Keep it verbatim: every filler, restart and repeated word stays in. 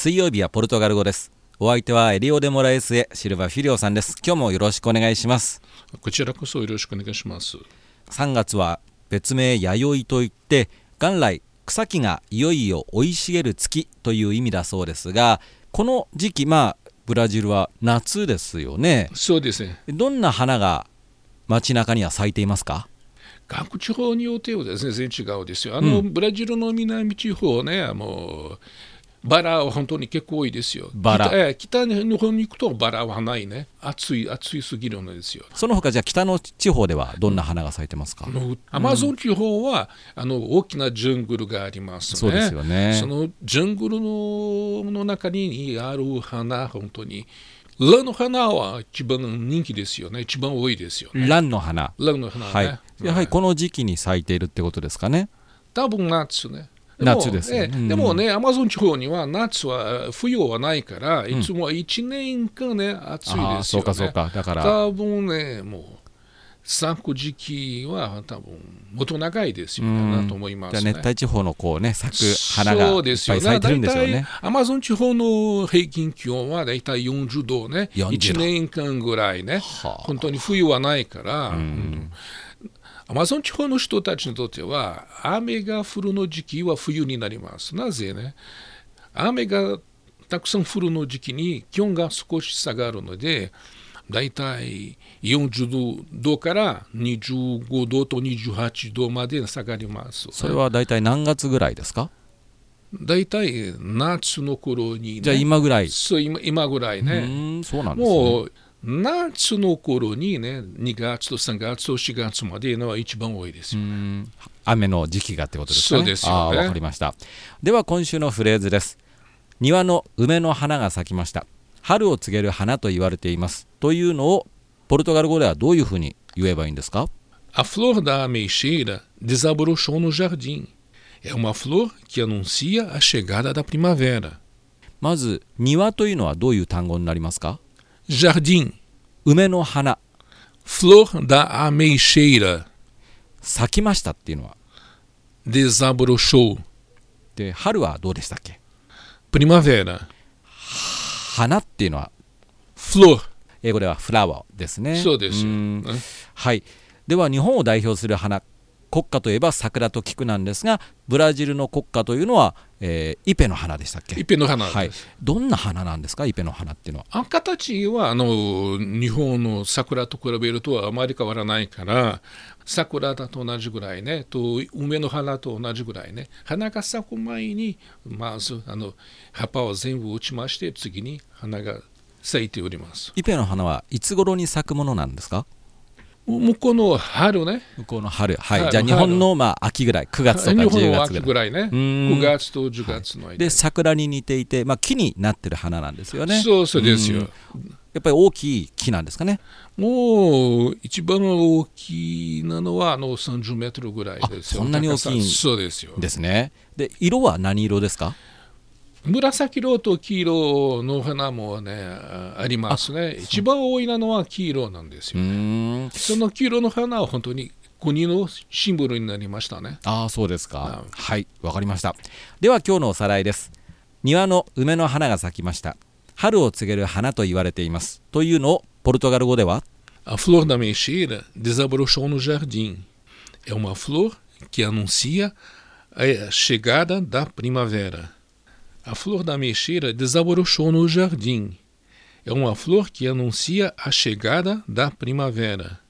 水曜日はポルトガル語です。お相手はエリオデモラエスエシルバフィリオさんです。今日もよろしくお願いします。 こちらこそよろしくお願いします。 さんがつは別名弥生といって元来草木がいよいよ生い茂る月という意味だそうですが、この時期まあブラジルは夏ですよね。 そうですね。 どんな花が街中には咲いていますか？ 各地方によっては全然違うですよ。あの、うん、ブラジルの南地方ね、もうバラは本当に結構多いですよ。 バラ北、北の方に行くとバラはないね。暑い暑いすぎるのですよ。 その他じゃあ北の地方ではどんな花が咲いてますか？ うん、アマゾン地方はあの大きなジャングルがありますね。 そうですよね。 そのジャングル の, の中にある花、本当にランの花は一番人気ですよね。一番多いですよね。 ランの花。 ランの花ね。 はい、やはりこの時期に咲いているってことですかね。 多分夏ね。 夏ですね、 えでもね、アマゾン地方には夏は冬はないから、いつもいちねんかんね、うん、暑いですよね。あ、 そうかそうか。だから多分ね、もう咲く時期は多分もっと長いですよね、なと思いますね。 じゃあ熱帯地方のこうね、咲く花がいっぱい咲いてるんでしょうね。 アマゾン地方の平均気温はだいたいよんじゅうどね、いちねんかんぐらいね、本当に冬はないから、うん、アマゾン地方の人たちにとっては雨が降るの時期は冬になります。なぜね、雨がたくさん降るの時期に気温が少し下がるので、だいたいよんじゅうどからにじゅうごどとにじゅうはちどまで下がります。 それはだいたい何月ぐらいですか？ だいたい夏の頃に、ね、 じゃあ今ぐらい。 そう、今、今ぐらいね。 うーん、そうなんですね。 もう夏の頃にね、にがつとさんがつとしがつまでのは一番多いですよ。 うーん、雨の時期がってことですかね。 そうですよね。 あ、わかりました。では今週のフレーズです。庭の梅の花が咲きました。春を告げる花と言われていますというのをポルトガル語ではどういうふうに言えばいいんですか？ A flor da ameixeira desabrochou no jardim. É uma flor que anuncia a chegada da primavera. まず庭というのはどういう単語になりますか？ Jardim. 梅の花。 Flor da ameixeira. 咲きましたっていうのは desabrochou. で、春はどうでしたっけ？ Primavera. 花っていうのは flor。 英語ではフラワーですね。 そうですよ、ね、 はい。では日本を代表する花、国花といえば桜と菊なんですが、ブラジルの国花というのは、えー、イペの花でしたっけ？ イペの花です、 はい、どんな花なんですか、イペの花っていうのは？ あ、形はあの日本の桜と比べるとあまり変わらないから、桜だと同じぐらいね、と梅の花と同じぐらいね、花が咲く前にまずあの葉っぱを全部打ちまして、次に花が咲いております。 イペの花はいつ頃に咲くものなんですか？ 向こうの春ね。 向こうの春、はい。じゃあ日本のまあ秋ぐらい、くがつとかじゅうがつぐらい。 日本の秋ぐらいね。くがつとじゅうがつの間、はい、 で桜に似ていて、まあ、木になってる花なんですよね。 そうそうですよ。 やっぱり大きい木なんですかね。 もう一番大きなのはあのさんじゅうメートルぐらいですよ。 そんなに大きいんそうですよ。 ですね。で色は何色ですか？ 紫色と黄色の花もね あ, ありますね。一番多いのは黄色なんですよ、ね、その黄色の花は本当に国のシンボルになりましたね。 ああ、そうですか。はい、わかりました。では今日のおさらいです。庭の梅の花が咲きました。春を告げる花と言われていますというのをポルトガル語では A flor da ameixeira desabrochou no jardim. É uma flor que anuncia a chegada da primavera.A flor da ameixeira desabrochou no jardim. É uma flor que anuncia a chegada da primavera.